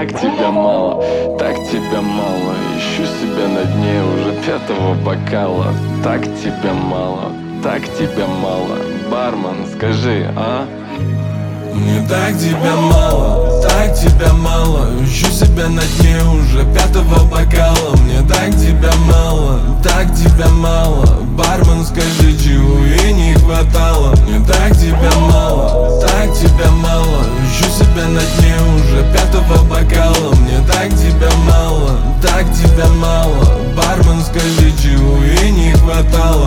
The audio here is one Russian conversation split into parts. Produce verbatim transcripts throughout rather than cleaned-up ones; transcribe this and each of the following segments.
так тебя мало, так тебя мало. Ищу себя на дне уже пятого бокала. Так тебя мало, так тебя мало. Бармен, скажи, а? Мне так тебя мало, так тебя мало. Ищу себя на дне уже пятого бокала. Мне так тебя мало, так тебя мало. Бармен, скажи, чего ей не хватало. Мне так тебя мало, так тебя мало. Ищу себя на дне уже пятого бокала. Мне так тебя мало, так тебя мало. Бармен, скажи, чего ей не хватало.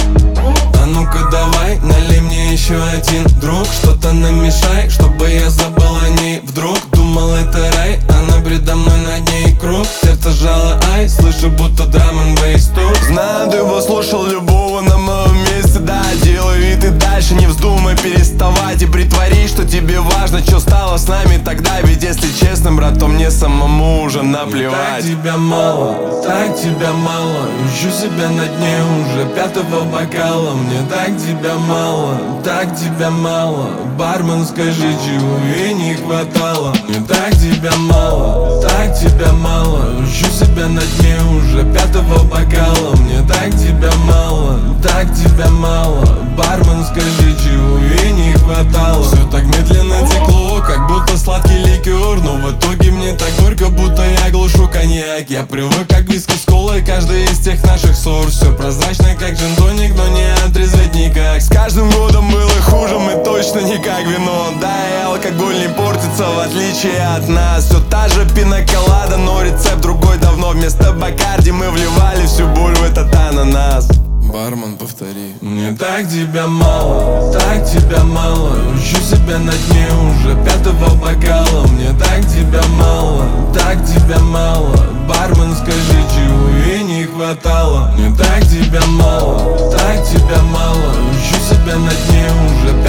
А ну-ка давай, налей мне еще один, друг. Что-то намешай, чтобы я забыл о ней. Вдруг думал это рай, она предо мной над ней круг. Сердце жало, ай, слышу будто драм н бейс тук. Знаю, ты послушал любого на моем месте, да. Делай вид и дальше не вздумай переставать. И притворись, что тебе важно, что стало с нами тогда. Ведь если честно, брат, то мне самому уже наплевать. Так тебя мало, так тебя мало. Ищу себя на дне уже пятого бокала. Мне так тебя мало, так тебя мало. Бармен, скажи, чего ей не хватало. Мне так тебя мало, так тебя мало. Ищу себя на дне уже пятого бокала. Мне так тебя мало, так тебя мало. Бармен, скажи, чего ей не хватало. Все так медленно текло, как будто сладкий ликер. Но в итоге мне так горько, будто я глушу коньяк. Я привык как виски с колой, каждый из тех наших ссор. Все прозрачно, как джин-тоник, но не отрезать никак. С каждым годом было хуже, мы точно не как вино. Да, и алкоголь не портится, в отличие от нас. Все та же пинаколада, но рецепт другой давно. Вместо бакарди мы вливали всю боль в этот ананас. Бармен, повтори. Мне так тебя мало, так тебя мало. Ищу себя на дне уже пятого бокала. Мне так тебя мало, так тебя мало. Бармен, скажи, чего ей не хватало. Мне так тебя мало, так тебя мало. Ищу себя на дне уже